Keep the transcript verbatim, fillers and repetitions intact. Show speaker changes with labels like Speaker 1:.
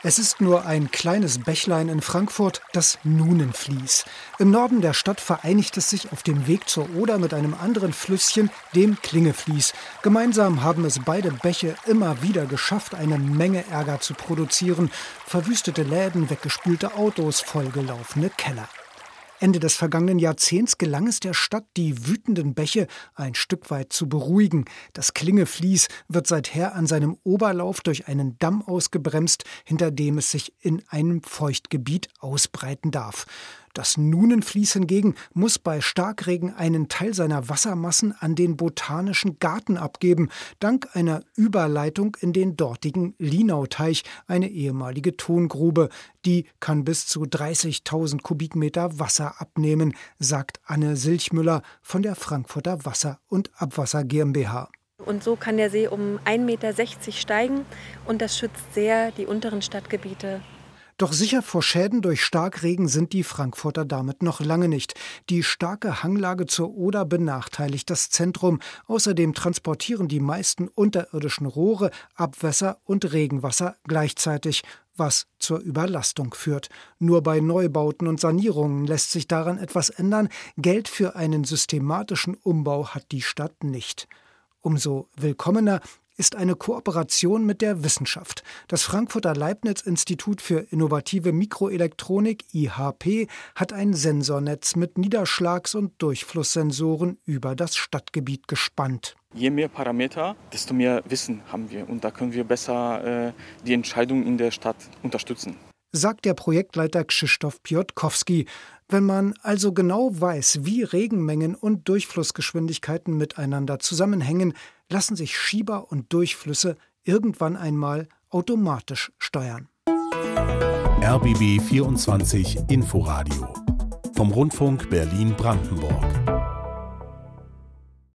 Speaker 1: Es ist nur ein kleines Bächlein in Frankfurt, das Nunenfließ. Im Norden der Stadt vereinigt es sich auf dem Weg zur Oder mit einem anderen Flüsschen, dem Klingefließ. Gemeinsam haben es beide Bäche immer wieder geschafft, eine Menge Ärger zu produzieren. Verwüstete Läden, weggespülte Autos, vollgelaufene Keller. Ende des vergangenen Jahrzehnts gelang es der Stadt, die wütenden Bäche ein Stück weit zu beruhigen. Das Klingefließ wird seither an seinem Oberlauf durch einen Damm ausgebremst, hinter dem es sich in einem Feuchtgebiet ausbreiten darf. Das Nunenfließ hingegen muss bei Starkregen einen Teil seiner Wassermassen an den Botanischen Garten abgeben, dank einer Überleitung in den dortigen Linauteich, eine ehemalige Tongrube. Die kann bis zu dreißigtausend Kubikmeter Wasser abnehmen, sagt Anne Silchmüller von der Frankfurter Wasser- und Abwasser GmbH.
Speaker 2: Und so kann der See um ein Meter sechzig steigen und das schützt sehr die unteren Stadtgebiete.
Speaker 1: Doch sicher vor Schäden durch Starkregen sind die Frankfurter damit noch lange nicht. Die starke Hanglage zur Oder benachteiligt das Zentrum. Außerdem transportieren die meisten unterirdischen Rohre Abwässer und Regenwasser gleichzeitig, was zur Überlastung führt. Nur bei Neubauten und Sanierungen lässt sich daran etwas ändern. Geld für einen systematischen Umbau hat die Stadt nicht. Umso willkommener ist eine Kooperation mit der Wissenschaft. Das Frankfurter Leibniz-Institut für innovative Mikroelektronik I H P hat ein Sensornetz mit Niederschlags- und Durchflusssensoren über das Stadtgebiet gespannt.
Speaker 3: Je mehr Parameter, desto mehr Wissen haben wir und da können wir besser äh, die Entscheidung in der Stadt unterstützen,
Speaker 1: sagt der Projektleiter Krzysztof Piotkowski. Wenn man also genau weiß, wie Regenmengen und Durchflussgeschwindigkeiten miteinander zusammenhängen, lassen sich Schieber und Durchflüsse irgendwann einmal automatisch steuern.
Speaker 4: R B B vierundzwanzig Inforadio vom Rundfunk Berlin-Brandenburg.